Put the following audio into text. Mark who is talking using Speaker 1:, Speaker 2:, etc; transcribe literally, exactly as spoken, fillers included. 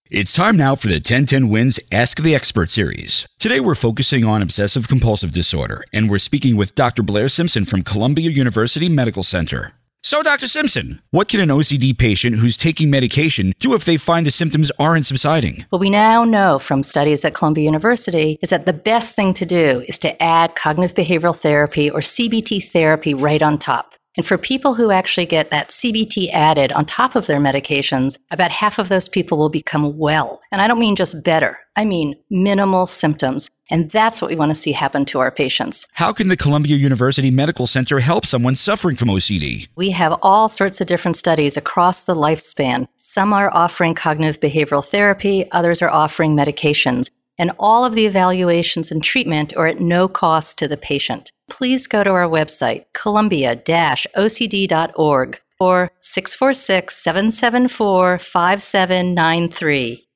Speaker 1: It's time now for the ten ten Wins Ask the Expert series. Today we're focusing on obsessive compulsive disorder, and we're speaking with Doctor Blair Simpson from Columbia University Medical Center. So, Doctor Simpson, what can an O C D patient who's taking medication do if they find the symptoms aren't subsiding?
Speaker 2: What we now know from studies at Columbia University is that the best thing to do is to add cognitive behavioral therapy or C B T therapy right on top. And for people who actually get that C B T added on top of their medications, about half of those people will become well. And I don't mean just better. I mean minimal symptoms. And that's what we want to see happen to our patients.
Speaker 1: How can the Columbia University Medical Center help someone suffering from O C D?
Speaker 2: We have all sorts of different studies across the lifespan. Some are offering cognitive behavioral therapy, others are offering medications. And all of the evaluations and treatment are at no cost to the patient. Please go to our website, columbia dash O C D dot org or six four six, seven seven four, five seven nine three.